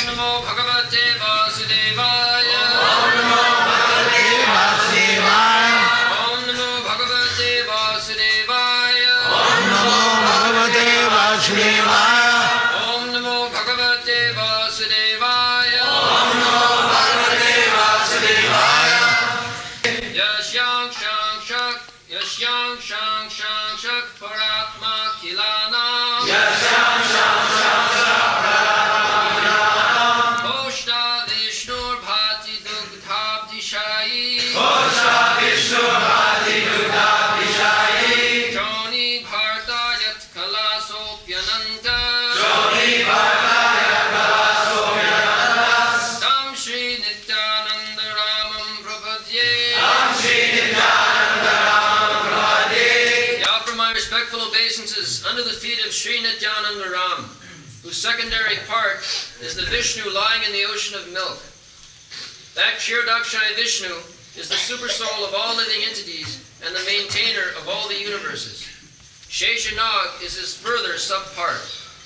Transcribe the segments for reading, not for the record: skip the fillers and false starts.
Namo Bhagavate Vasudevaya. Om Namo Bhagavate Vasudevaya. Om Namo Bhagavate Vasudevaya. Om Namo Bhagavate Vasudevaya. Om Namo Bhagavate Vasudevaya. Om Namo Bhagavate Vasudevaya. Yashyam Shang Shak, Yashyam Shang Shang Shak Paratma Kilana. Yasyam Sham Sham Sham Pranam. Koshta Vishnur Bhati Dugdhabdishayi. Kosha Vishnu Bhati Dugdha Vishayi. Joni Bharta Yat Kala Sopyananta. Joni Bhartaya Kala Sopyananda. Tam Shri Nityananda Ramam Prabhadye. Tam Shri Nityananda Ramam Prabhade. I offer my respectful obeisances under the feet of Sri Nityananda Ram, whose secondary part is the Vishnu lying in the ocean of milk. That Kshirodakshaya Vishnu is the supersoul of all living entities and the maintainer of all the universes. Sheshanag is his further subpart.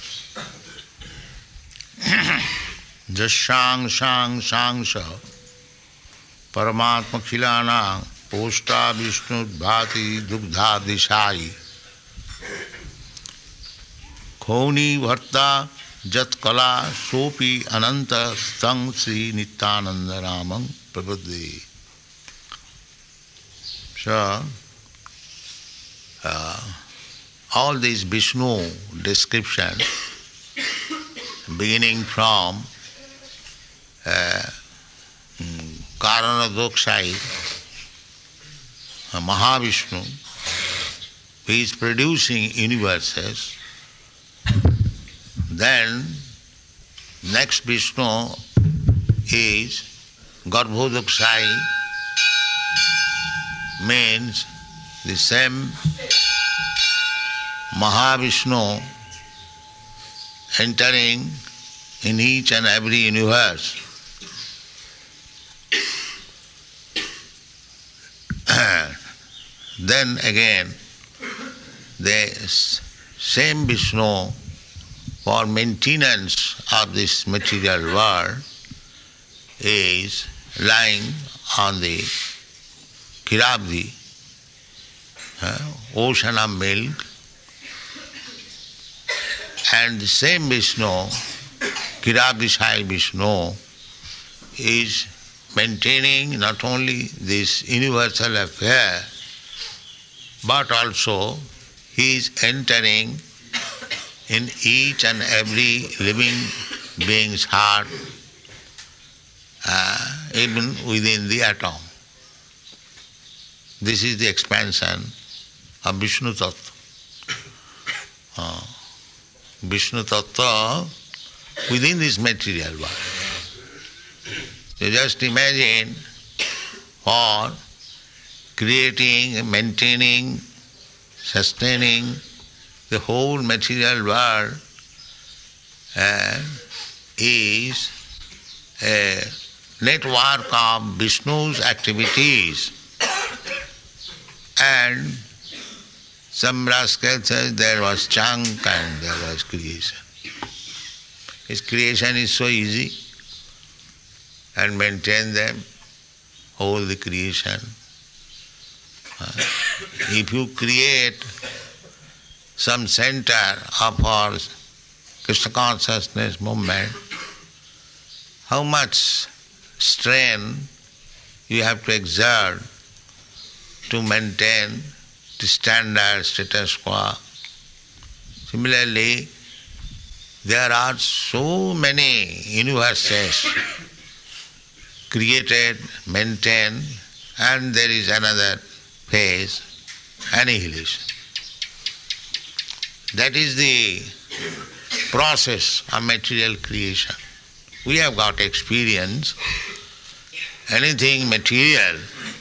Jasyang Shang Shang Sha Paramatma Khilana Posta Vishnu Bhati Dugdha Dishai Khoni Bharta Jat Kala Sopi Ananta Stang Sri Nityananda Ramam Prabhade. So, all these Vishnu description beginning from Karana Doksai, Mahavishnu, who is producing universes. Then next Vishnu is Garbhodoksai, means the same Mahavishnu entering in each and every universe. Then again, the same Vishnu for maintenance of this material world is lying on the Kirabdi, ocean of milk, and the same Vishnu, Kirabdishai Vishnu, is maintaining not only this universal affair, but also he is entering in each and every living being's heart, even within the atom. This is the expansion of Vishnu Tattva. Vishnu Tattva within this material world. So just imagine for creating, maintaining, sustaining the whole material world is a network of Vishnu's activities. And some rascal says there was chunk and there was creation. His creation is so easy, and maintain them, whole the creation. If you create some center of our Krishna consciousness movement, how much strain you have to exert to maintain the standard status quo. Similarly, there are so many universes created, maintained, and there is another phase, annihilation. That is the process of material creation. We have got experience. Anything material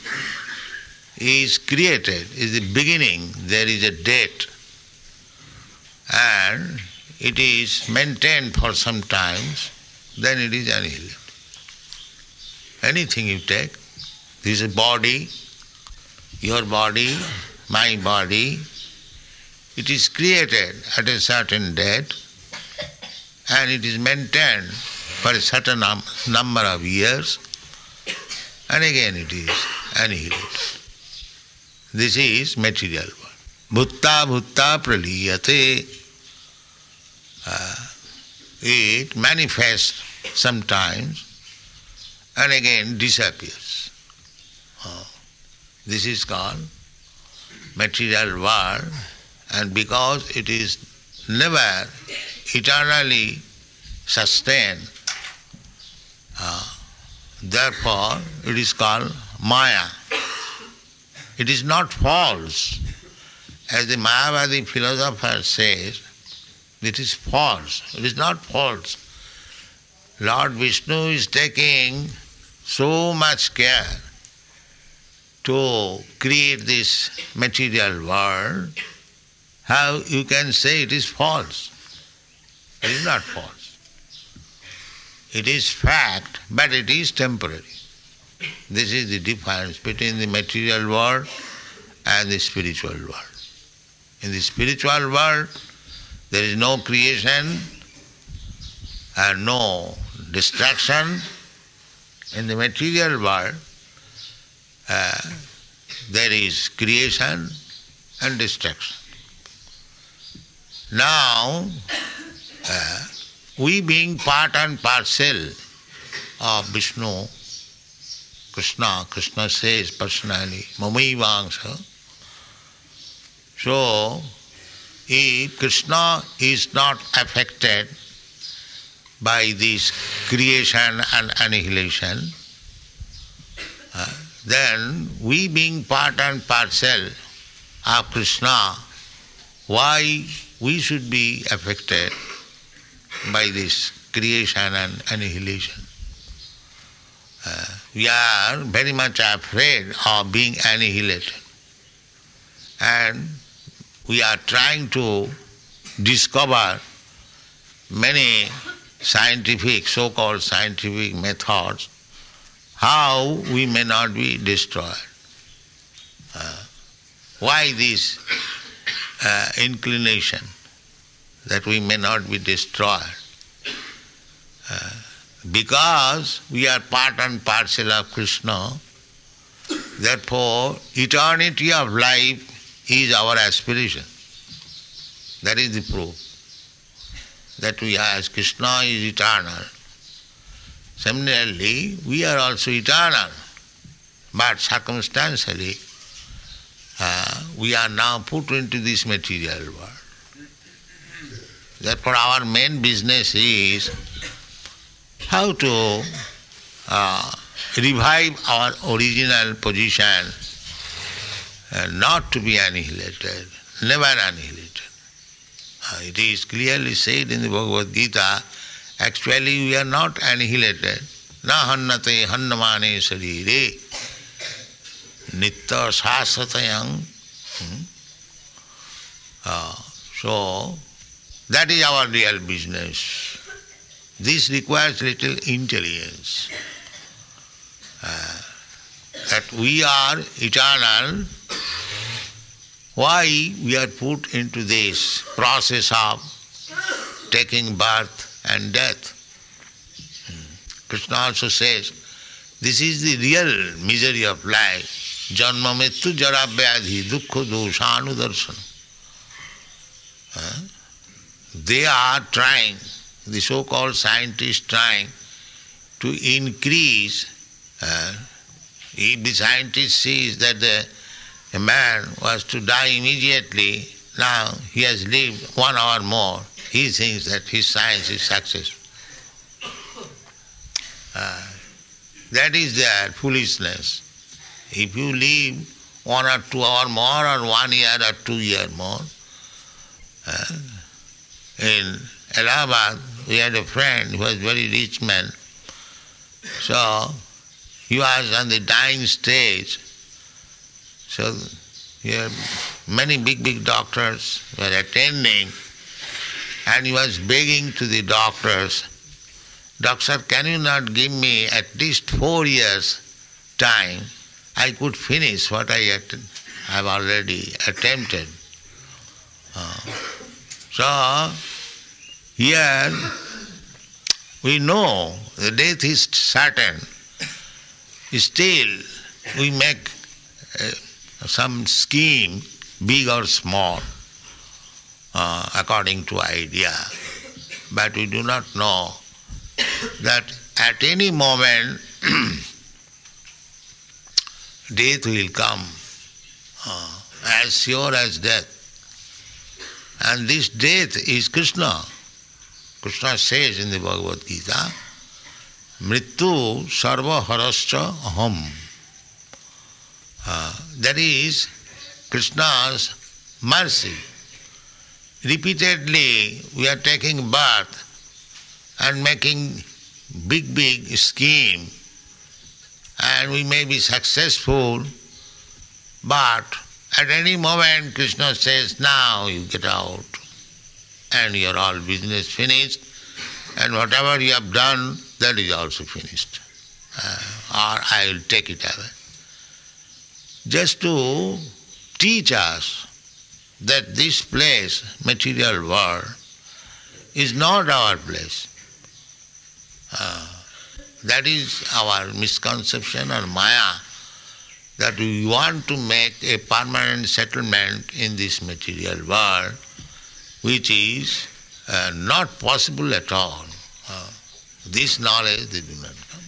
is created, is the beginning, there is a date, and it is maintained for some time, then it is annihilated. Anything you take, this is a body, your body, my body, it is created at a certain date and it is maintained for a certain number of years, and again it is annihilated. This is material world. Bhutta bhutta praliyate. It manifests sometimes and again disappears. This is called material world, and because it is never eternally sustained, therefore it is called Maya. It is not false. As the Mayavadi philosopher says, it is false. It is not false. Lord Vishnu is taking so much care to create this material world. How you can say it is false? It is not false. It is fact, but it is temporary. This is the difference between the material world and the spiritual world. In the spiritual world, there is no creation and no destruction. In the material world, there is creation and destruction. Now, we being part and parcel of Vishnu, Krishna says personally, Mamaivangsha. So, if Krishna is not affected by this creation and annihilation, then we being part and parcel of Krishna, why we should be affected by this creation and annihilation? We are very much afraid of being annihilated, and we are trying to discover many scientific, so-called scientific methods how we may not be destroyed. Why this inclination that we may not be destroyed? Because we are part and parcel of Krishna, therefore eternity of life is our aspiration. That is the proof that we are, as Krishna is eternal. Similarly, we are also eternal, but circumstantially we are now put into this material world. Therefore our main business is how to revive our original position, not to be annihilated, never annihilated. It is clearly said in the Bhagavad Gita, actually we are not annihilated. Na hannate hannamane sarire nitta sasatayang. So, that is our real business. This requires little intelligence. That we are eternal. Why we are put into this process of taking birth and death? Krishna also says, this is the real misery of life. Janma mrityu jara vyadhi dukkha doshanu darsana. They are trying, the so-called scientists trying to increase. If the scientist sees that a man was to die immediately, now he has lived 1 hour more, he thinks that his science is successful. That is their foolishness. If you live 1 or 2 hours more, or 1 year or 2 years more, in Allahabad we had a friend who was a very rich man. So he was on the dying stage. So here many big doctors were attending, and he was begging to the doctors, "Doctor, can you not give me at least 4 years time? I could finish what I have already attempted." So here We know the death is certain. Still, we make some scheme, big or small, according to idea. But we do not know that at any moment death will come, as sure as death. And this death is Krishna. Krishna says in the Bhagavad Gita, Mrityu sarva harascha aham. That is Krishna's mercy. Repeatedly we are taking birth and making big scheme, and we may be successful, but at any moment Krishna says, now you get out, and your all business finished, and whatever you have done, that is also finished. Or I will take it away. Just to teach us that this place, material world, is not our place. That is our misconception or maya, that we want to make a permanent settlement in this material world, which is not possible at all. This knowledge they do not come.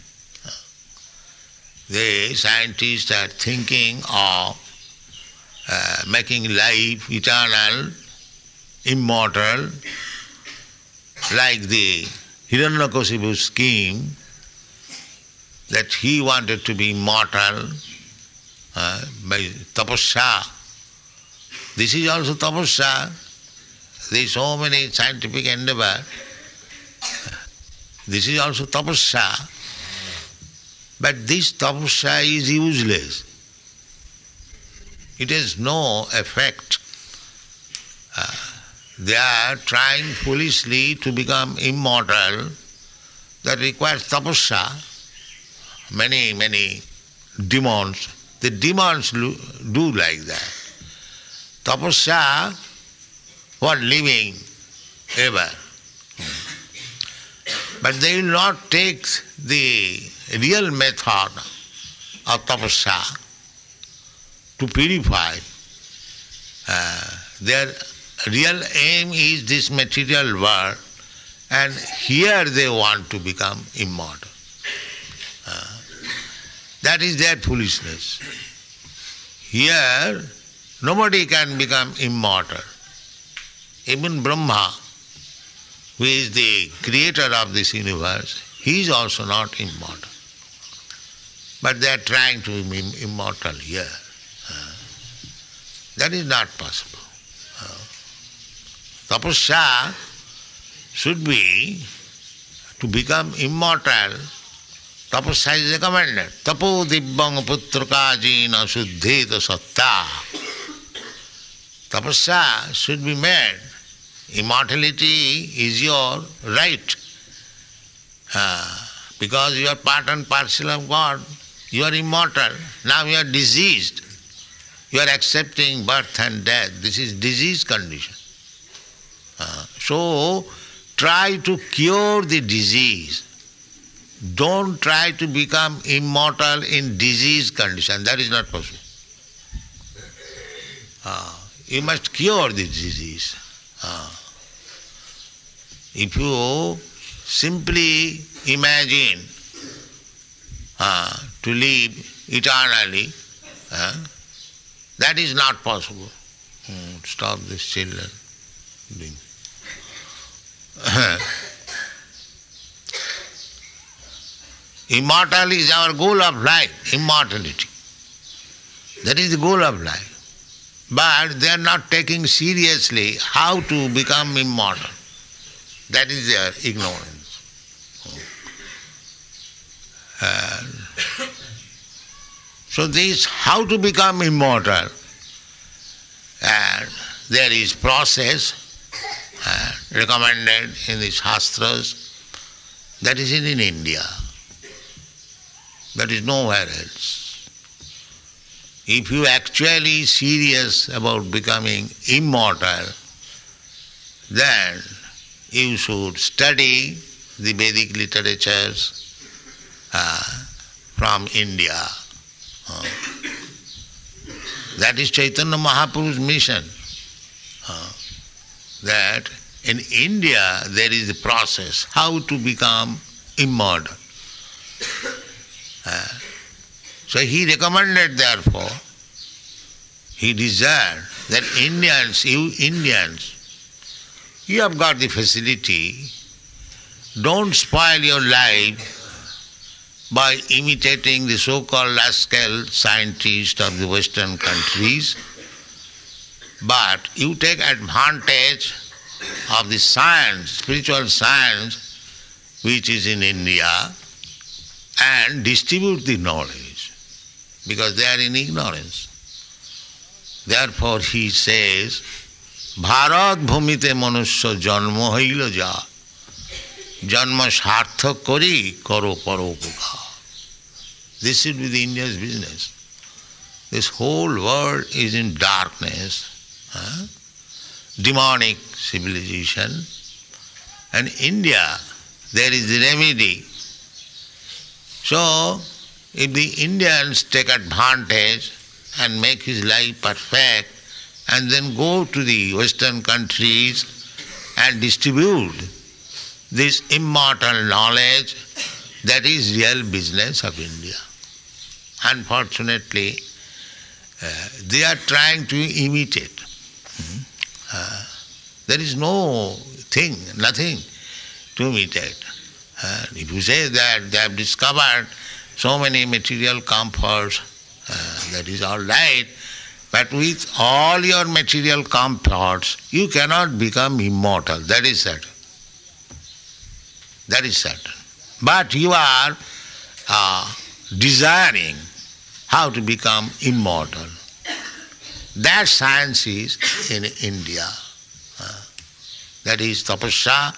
The scientists are thinking of making life eternal, immortal, like the Hiranyakasipu scheme, that he wanted to be immortal by tapasya. This is also tapasya. There is so many scientific endeavor. This is also tapasya. But this tapasya is useless. It has no effect. They are trying foolishly to become immortal. That requires tapasya. Many demons. The demons do like that. Tapasya for living ever. But they will not take the real method of tapasya to purify. Their real aim is this material world, and here they want to become immortal. That is their foolishness. Here, nobody can become immortal. Even Brahma, who is the creator of this universe, he is also not immortal. But they are trying to be immortal here. That is not possible. Tapasya should be to become immortal. Tapasya is recommended. Tapo dibbang putraka jina suddheta satta. Tapasya should be made. Immortality is your right. Because you are part and parcel of God, you are immortal. Now you are diseased. You are accepting birth and death. This is disease condition. So try to cure the disease. Don't try to become immortal in disease condition. That is not possible. You must cure the disease. If you simply imagine to live eternally, that is not possible. Stop this children doing. Immortal is our goal of life, immortality. That is the goal of life. But they are not taking seriously how to become immortal. That is their ignorance. So this how to become immortal, there is process recommended in the Shastras. That is in India. That is nowhere else. If you actually serious about becoming immortal, then you should study the Vedic literatures from India. That is Chaitanya Mahaprabhu's mission. That in India there is a process how to become immortal. So he recommended, therefore, he desired that you Indians, you have got the facility, don't spoil your life by imitating the so-called rascal scientists of the Western countries, but you take advantage of the science, spiritual science, which is in India, and distribute the knowledge, because they are in ignorance. Therefore he says, Bharat bhumite manusya janma haila ja, janma sarthak kori karo paropukha. This should be the India's business. This whole world is in darkness, demonic civilization, and India, there is the remedy. So, if the Indians take advantage and make his life perfect, and then go to the Western countries and distribute this immortal knowledge, that is real business of India. Unfortunately, they are trying to imitate. There is nothing to imitate. If you say that they have discovered so many material comforts, that is all right, but with all your material comforts, you cannot become immortal. That is certain. That is certain. But you are desiring how to become immortal. That science is in India. That is tapasya.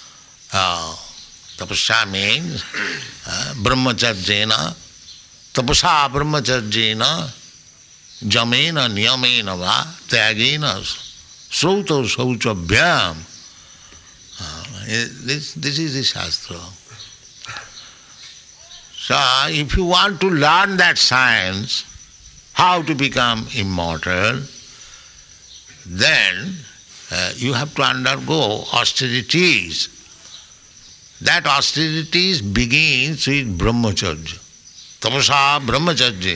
Tapasya means brahmacharjena. Tapasa brahmacharjena jamena niyamena va tyagena srauto sauchabhyam. This is the Shastra. So, if you want to learn that science, how to become immortal, then you have to undergo austerities. That austerities begins with brahmacharya. Tapasa brahmacharya.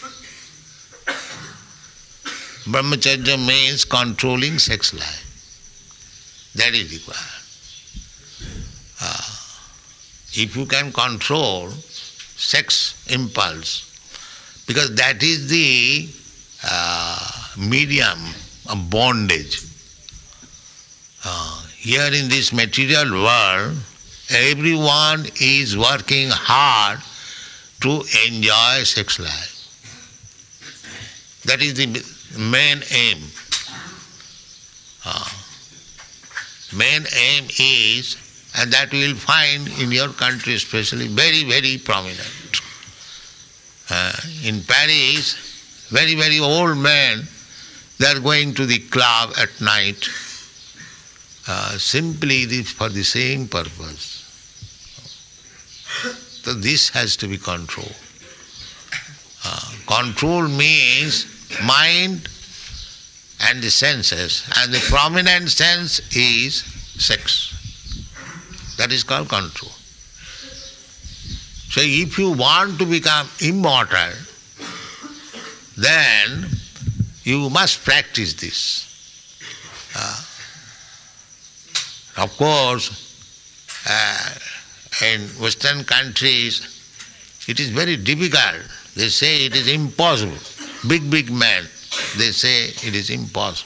Brahmacharya means controlling sex life. That is required. If you can control sex impulse, because that is the medium of bondage. Here in this material world, everyone is working hard to enjoy sex life. That is the main aim. Main aim is, and that you will find in your country especially, very, very prominent. In Paris, very, very old men, they are going to the club at night simply for the same purpose. So this has to be controlled. Control means mind and the senses, and the prominent sense is sex. That is called control. So if you want to become immortal, then you must practice this. Of course, in Western countries, it is very difficult. They say it is impossible. Big men, they say it is impossible.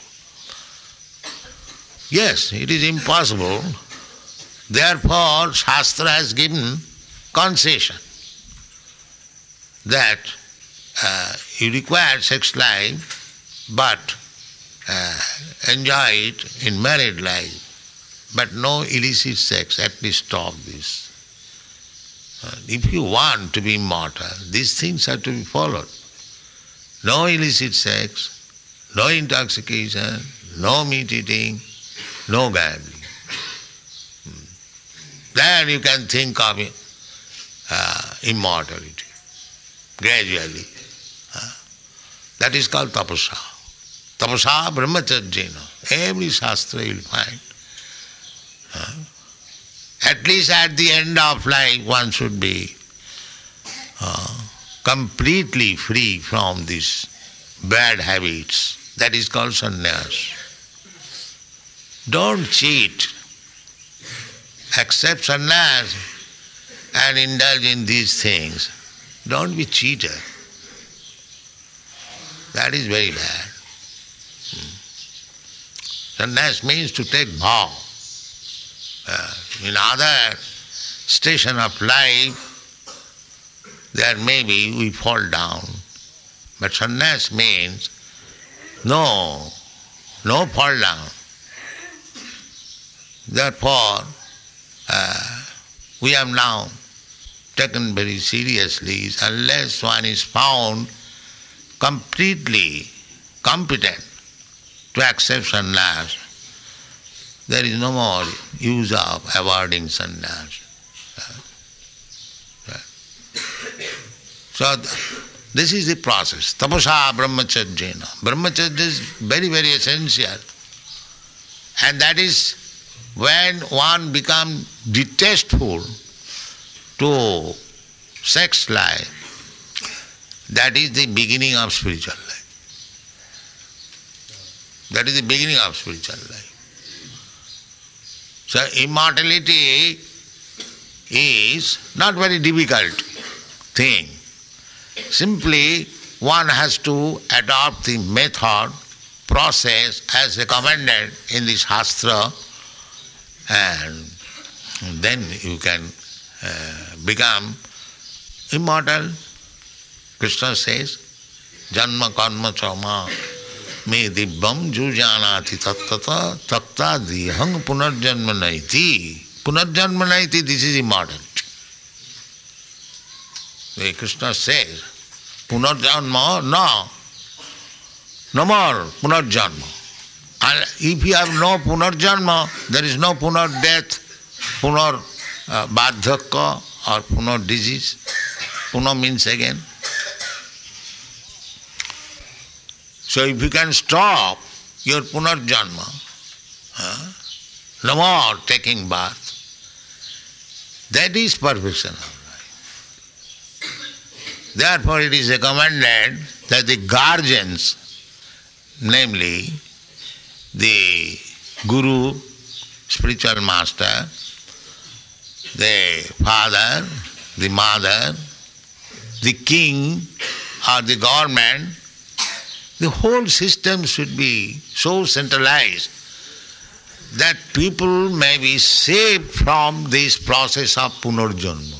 Yes, it is impossible. Therefore, Shastra has given concession that you require sex life, but enjoy it in married life. But no illicit sex, at least stop this. If you want to be immortal, these things have to be followed. No illicit sex, no intoxication, no meat eating, no gambling. Then you can think of immortality gradually. That is called tapasa. Tapasa brahmacharjena. Every shastra you will find. At least at the end of life one should be completely free from these bad habits. That is called sannyas. Don't cheat. Accept sannyas and indulge in these things. Don't be cheated. That is very bad. Sannyas means to take vow. In other station of life, there maybe we fall down. But sannyas means no fall down. Therefore, we have now taken very seriously, unless one is found completely competent to accept sannyas, there is no more use of avoiding sannyas. So this is the process. Tapasa brahmacharjena. Brahmacharya is very, very essential. And that is when one becomes detestful to sex life, that is the beginning of spiritual life. That is the beginning of spiritual life. So immortality is not very difficult thing. Simply one has to adopt the method, process as recommended in the Shastra, and then you can become immortal. Krishna says, Janma karma chama me dibbam jujanati tattata takta dihang punarjanma naiti. Punarjanma naiti, this is immortality. Krishna says, punarjanma, no more punarjanma. And if you have no punarjanma, there is no punar-death, punar-bardhakya or punar-disease. Punar means again. So if you can stop your punarjanma, no more taking birth, that is perfection of life. Therefore it is recommended that the guardians, namely the guru, spiritual master, the father, the mother, the king or the government, the whole system should be so centralized that people may be saved from this process of punarjanma.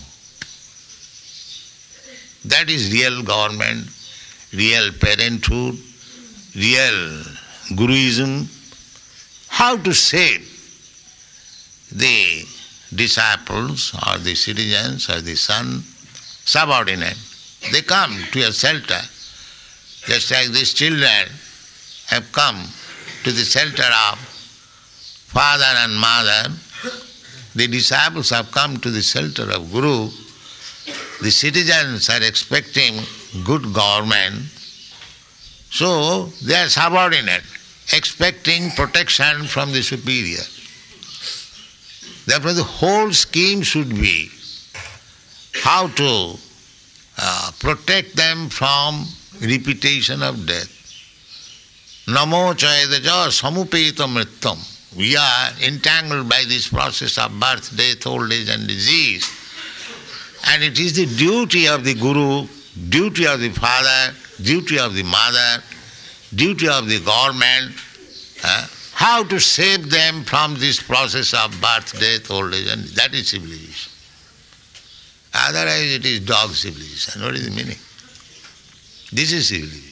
That is real government, real parenthood, real guruism. How to save the disciples or the citizens or the son, subordinate. They come to your shelter, just like these children have come to the shelter of father and mother. The disciples have come to the shelter of Guru. The citizens are expecting good government, so they are subordinate, expecting protection from the superior. Therefore the whole scheme should be how to protect them from repetition of death. Namo chayadaja samupeta mrittam. We are entangled by this process of birth, death, old age and disease. And it is the duty of the Guru, duty of the father, duty of the mother, duty of the government, how to save them from this process of birth, death, old age, and that is civilization. Otherwise it is dog civilization. What is the meaning? This is civilization.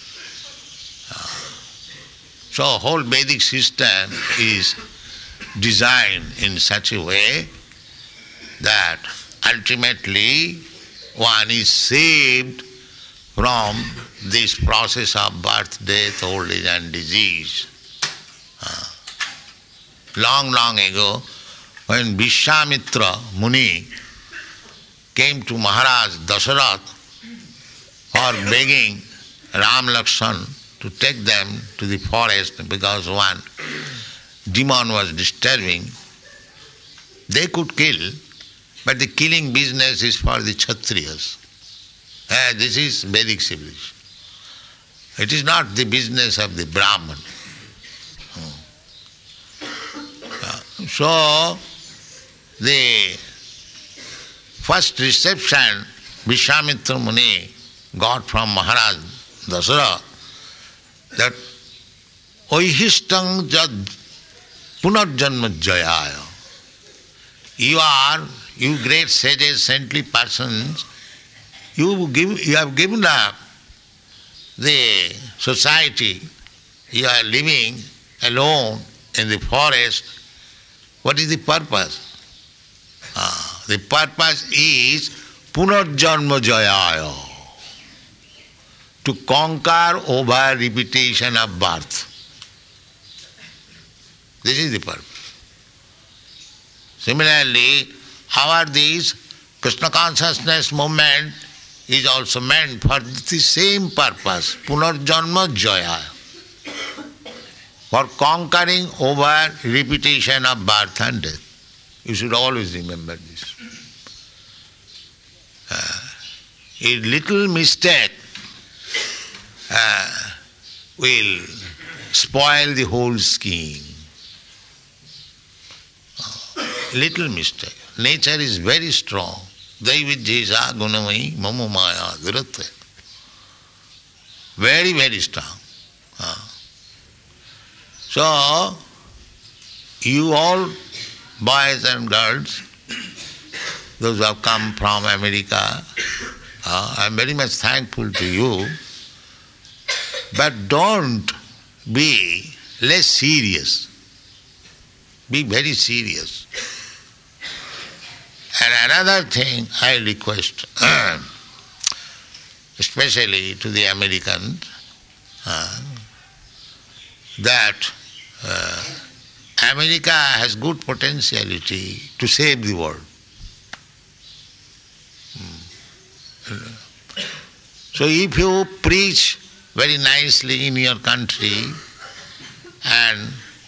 So whole Vedic system is designed in such a way that ultimately one is saved from this process of birth, death, old age and disease. Long ago, when Vishwamitra Muni came to Maharaj Dasarath for begging Ram Lakshman to take them to the forest because one demon was disturbing, they could kill, but the killing business is for the Kshatriyas. This is Vedic civilization. It is not the business of the Brahman. So, the first reception Vishwamitra Muni got from Maharaj Dasarath, that Oihistang jad punarjanma jayaya. You great sages, saintly persons, you have given up the society, you are living alone in the forest. What is the purpose? The purpose is punarjanma jayaya, to conquer over repetition of birth. This is the purpose. Similarly, this Krishna consciousness movement is also meant for the same purpose, punarjanma jaya, for conquering over repetition of birth and death. You should always remember this. A little mistake will spoil the whole scheme. Little mistake. Nature is very strong. Daividjesa gunamai mama maya duratva. Very, very strong. So, you all, boys and girls, those who have come from America, I am very much thankful to you. But don't be less serious. Be very serious. And another thing I request, especially to the Americans, that America has good potentiality to save the world. So if you preach very nicely in your country, and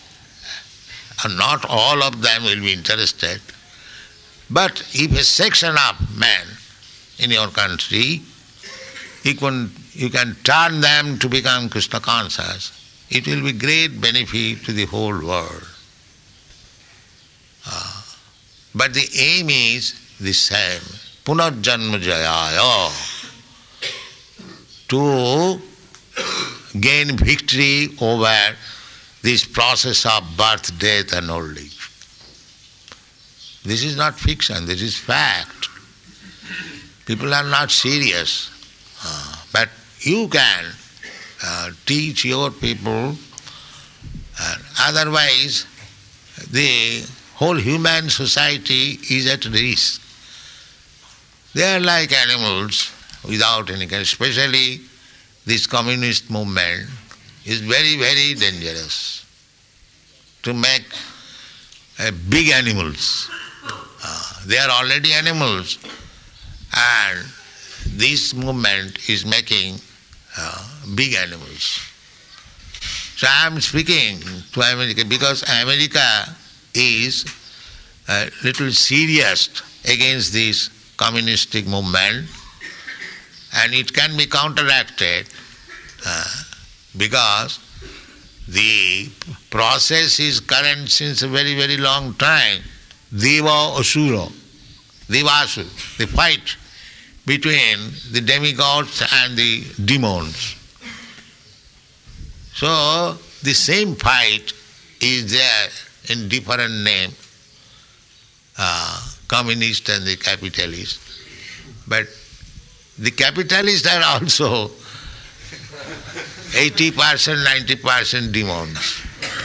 not all of them will be interested, but if a section of men in your country, you can turn them to become Krishna conscious, it will be great benefit to the whole world. But the aim is the same, punarjanma jayaya, to gain victory over this process of birth, death and old age. This is not fiction, this is fact. People are not serious. But you can teach your people, otherwise the whole human society is at risk. They are like animals without any kind, especially this communist movement is very, very dangerous to make big animals. They are already animals, and this movement is making big animals. So I am speaking to America because America is a little serious against this communistic movement, and it can be counteracted because the process is current since a very, very long time. Deva Asura, Devasura, the fight between the demigods and the demons. So the same fight is there in different name, communist and the capitalist. But the capitalists are also 80%, 90% demons.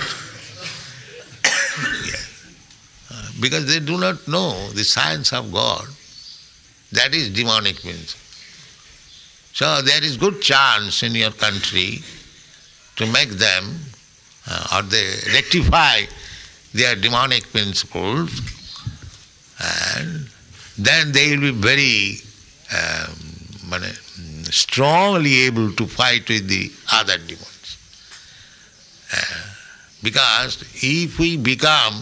Because they do not know the science of God. That is demonic means. So there is good chance in your country to make them or they rectify their demonic principles And then they will be very strongly able to fight with the other demons. Because if we become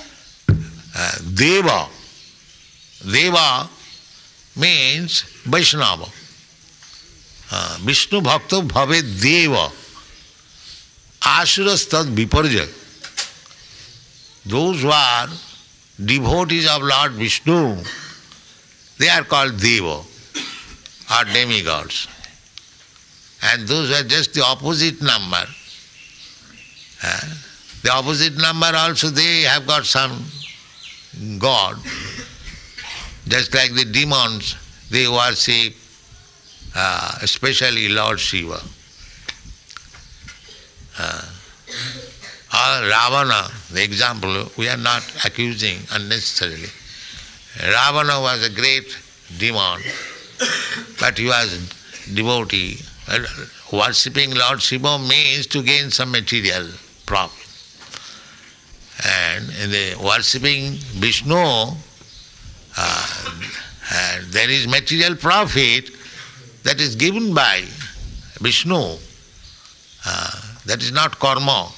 Deva, Deva means Vaishnava. Vishnu Bhakta Bhave Deva. Asuras Tad Viparjaya. Those who are devotees of Lord Vishnu, they are called Deva or demigods. And those who are just the opposite number, the opposite number also they have got some god. Just like the demons, they worship especially Lord Shiva. Or Ravana, the example, we are not accusing unnecessarily. Ravana was a great demon, but he was devotee. Worshipping Lord Shiva means to gain some material profit. And in the worshipping Vishnu, there is material profit that is given by Vishnu. That is not karma.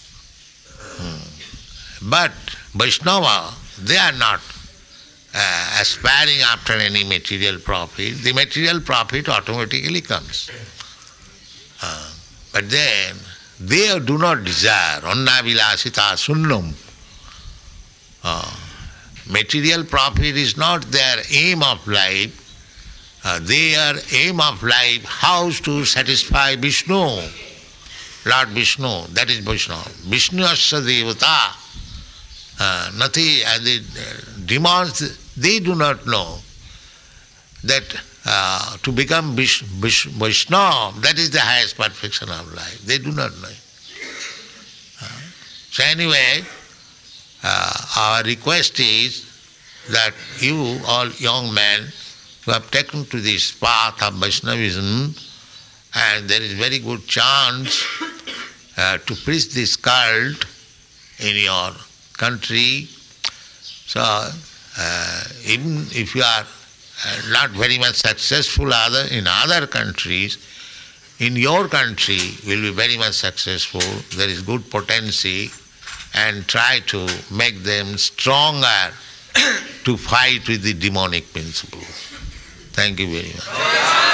But Vaishnava, they are not aspiring after any material profit. The material profit automatically comes. But then they do not desire anna vilasita sunnam. Material profit is not their aim of life. Their aim of life, how to satisfy Vishnu, Lord Vishnu, that is Vaishnava. Vishnu asya devata. Nothing, and the demons, they do not know that to become Vaishnava, that is the highest perfection of life. They do not know. So anyway, our request is that you, all young men, who have taken to this path of Vaishnavism, and there is very good chance to preach this cult in your country. So even if you are not very much successful in other countries, in your country will be very much successful. There is good potency, and try to make them stronger to fight with the demonic principle. Thank you very much.